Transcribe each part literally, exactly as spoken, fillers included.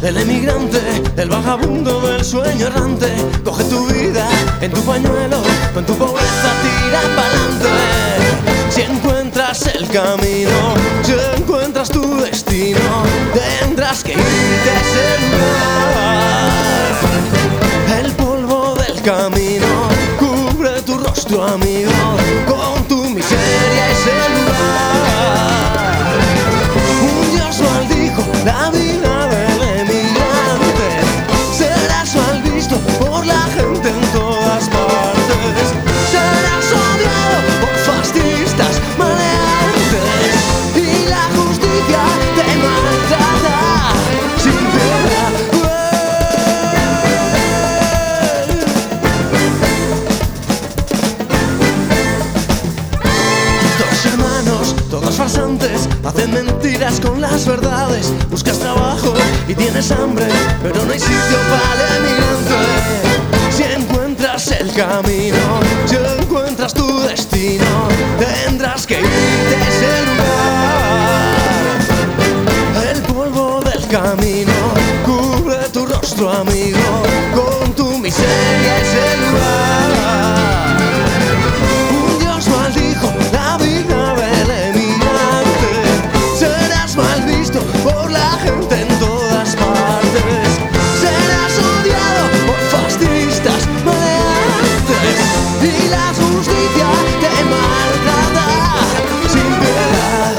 el emigrante, el vagabundo del sueño errante. Coge tu vida en tu pañuelo, con tu pobreza tira pa'lante. Si encuentras el camino, si encuentras tu destino, tendrás que irte a ese lugar. El polvo del camino cubre tu rostro, amigo, con tu miseria ese lugar. Un Dios maldijo la vida del emigrante. Serás mal visto por la gente en todas partes. Serás odiado por fascistas maleantes. Y la justicia te maltrata sin piedad. Dos hermanos, todos farsantes, hacen mentiras con las verdades. Buscas trabajo y tienes hambre, pero no hay sitio para el emigrante. Si encuentras el camino, si encuentras tu destino, tendrás que irte a ese lugar. El polvo del camino cubre tu rostro, amigo, con tu miseria ese lugar. Un Dios maldijo la vida del emigrante. Serás mal visto por la gente en todas partes. Serás odiado por fascistas maleantes. Y la justicia te maltrata sin piedad.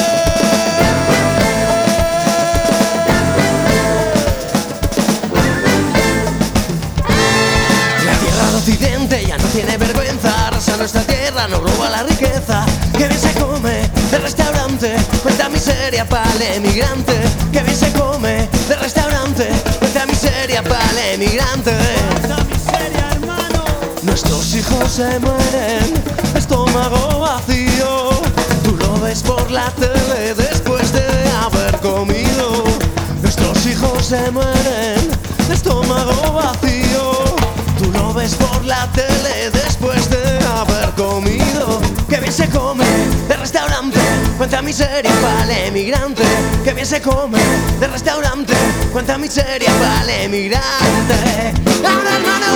La tierra de Occidente ya no tiene vergüenza. Arrasa nuestra tierra, nos roba la riqueza. Que bien se come del restaurante, cuenta miseria para el emigrante. Que bien se come del restaurante, cuenta miseria para el emigrante. ¡Cuánta miseria, hermano! Nuestros hijos se mueren, estómago vacío. Tú lo ves por la tele después de haber comido. Nuestros hijos se mueren, estómago vacío. Tú lo ves por la tele después de haber comido. Que bien se come del restaurante, cuánta miseria para el emigrante. Que bien se come del restaurante, cuánta miseria para el emigrante. ¡Ahora, hermano!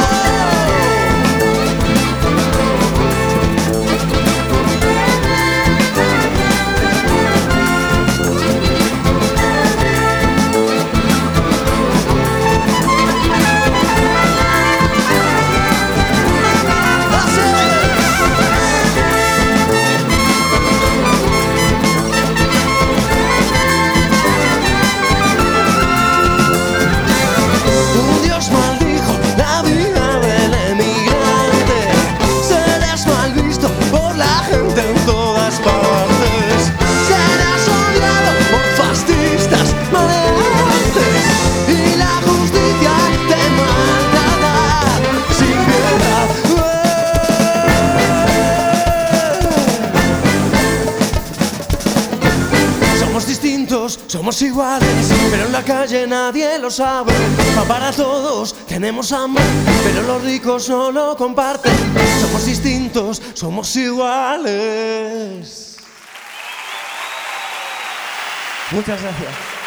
Un Dios maldijo la vida del emigrante. Serás mal visto por la gente en todas partes. Serás odiado por fascistas maleantes. Y la justicia te maltrata sin piedad. Somos distintos, somos iguales, pero en la calle nadie lo sabe. Pa' para todos tenemos hambre, pero los ricos no lo comparten. Somos distintos, somos iguales. Muchas gracias.